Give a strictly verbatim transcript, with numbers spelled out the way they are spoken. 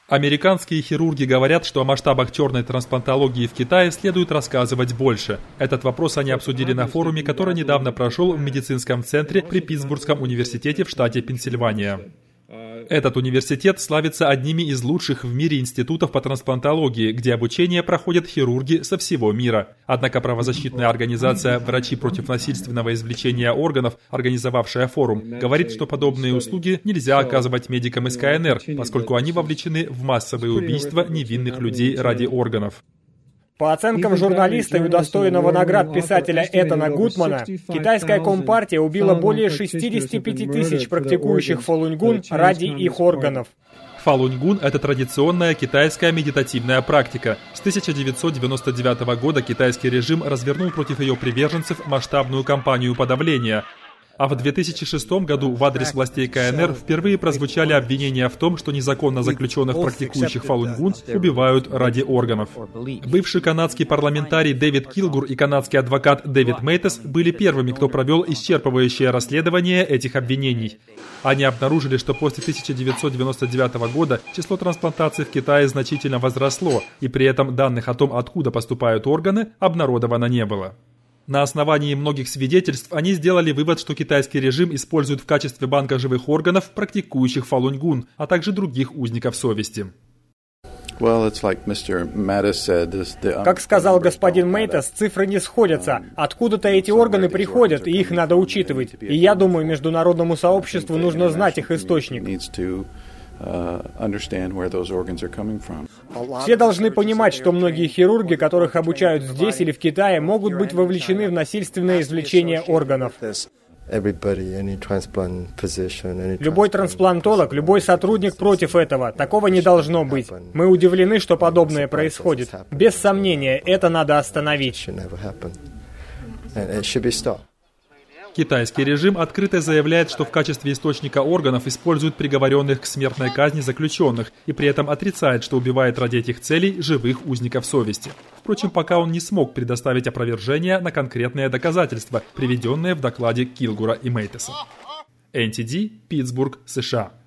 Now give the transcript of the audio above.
Американские хирурги говорят, что о масштабах черной трансплантологии в Китае следует рассказывать больше. Этот вопрос они обсудили на форуме, который недавно прошел в медицинском центре при Питтсбургском университете в штате Пенсильвания. Этот университет славится одними из лучших в мире институтов по трансплантологии, где обучение проходят хирурги со всего мира. Однако правозащитная организация «Врачи против насильственного извлечения органов», организовавшая форум, говорит, что подобные услуги нельзя оказывать медикам из ка эн эр, поскольку они вовлечены в массовые убийства невинных людей ради органов. По оценкам журналиста и удостоенного наград писателя Этана Гутмана, китайская компартия убила более шестидесяти пяти тысяч практикующих фалунь-гун ради их органов. Фалунь-гун – это традиционная китайская медитативная практика. С тысяча девятьсот девяносто девятого года китайский режим развернул против ее приверженцев масштабную кампанию подавления. А в две тысячи шестом году в адрес властей ка эн эр впервые прозвучали обвинения в том, что незаконно заключенных практикующих фалунь-гун убивают ради органов. Бывший канадский парламентарий Дэвид Килгур и канадский адвокат Дэвид Мейтес были первыми, кто провел исчерпывающее расследование этих обвинений. Они обнаружили, что после тысяча девятьсот девяносто девятого года число трансплантаций в Китае значительно возросло, и при этом данных о том, откуда поступают органы, обнародовано не было. На основании многих свидетельств они сделали вывод, что китайский режим использует в качестве банка живых органов практикующих фалунь-гун, а также других узников совести. Как сказал господин Мейтес, цифры не сходятся. Откуда-то эти органы приходят, и их надо учитывать. И я думаю, международному сообществу нужно знать их источник. Все должны понимать, что многие хирурги, которых обучают здесь или в Китае, могут быть вовлечены в насильственное извлечение органов. Любой трансплантолог, любой сотрудник против этого. Такого не должно быть. Мы удивлены, что подобное происходит. Без сомнения, это надо остановить. Китайский режим открыто заявляет, что в качестве источника органов использует приговоренных к смертной казни заключенных и при этом отрицает, что убивает ради этих целей живых узников совести. Впрочем, пока он не смог предоставить опровержение на конкретные доказательства, приведенные в докладе Килгура и Мейтеса. эн ти ди, Питтсбург, США.